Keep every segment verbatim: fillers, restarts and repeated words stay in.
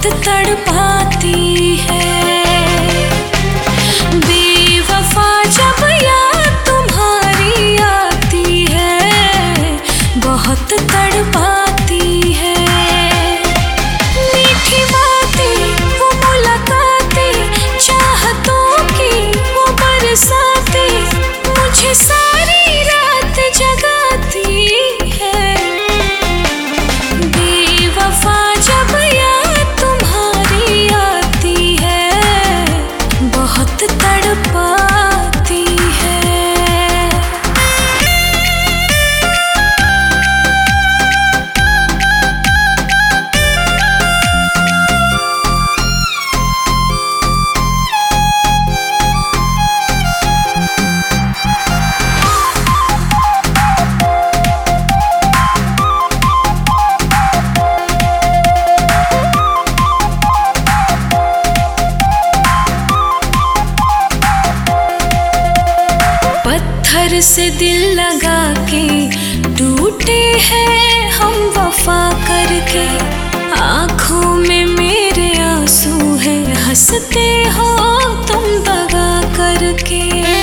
बहुत तड़पाती है। बेवफा जब याद तुम्हारी आती है, बहुत तड़पाती है। मीठी बातें वो मुलाकातें, चाहतों की वो बरसातें, मुझे सारी रात जगाती है। बेवफा जब याद तुम्हारी आती है, बहुत तड़पाती है। पत्थर से दिल लगा के टूटे हैं हम वफा करके। आँखों में मेरे आंसू है, हंसते हो तुम दगा करके।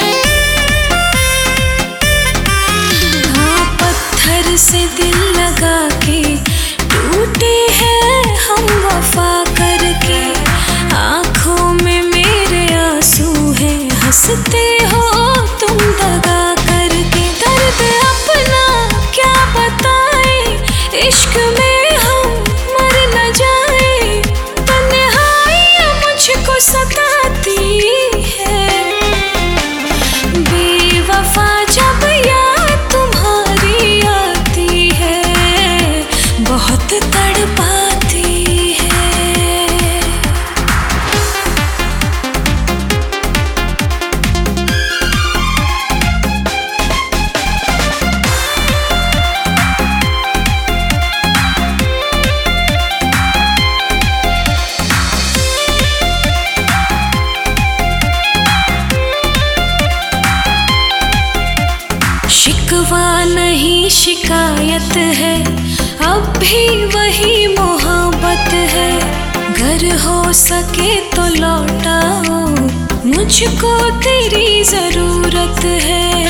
हाँ, पत्थर से दिल लगा के टूटे हैं हम वफा करके। आँखों में मेरे आंसू है, हंसते हो तुम दगा करके। दर्द अपना क्या बताएं, इश्क में हम मर न जाए। तन्हाइयाँ मुझको सताती है। बेवफा जब याद तुम्हारी आती है, बहुत तड़पाती है। शिकवा नहीं शिकायत है, अब भी वही मोहब्बत है। घर हो सके तो लौटाओ, मुझको तेरी जरूरत है।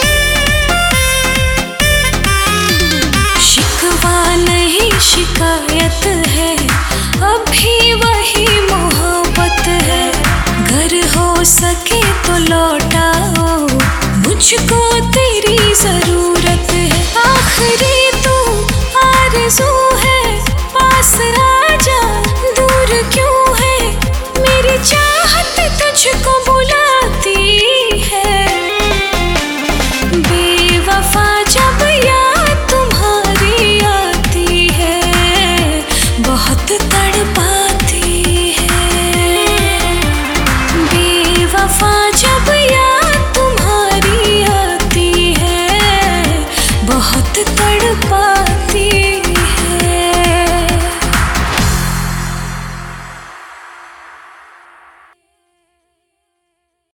शिकवा नहीं शिकायत है, अब भी वही मोहब्बत है। घर हो सके तो लौटाओ, मुझको तेरी जरूरत है। आखिरी तू आरज़ू है, पास आजा, दूर क्यों है मेरी चाहत तुझको।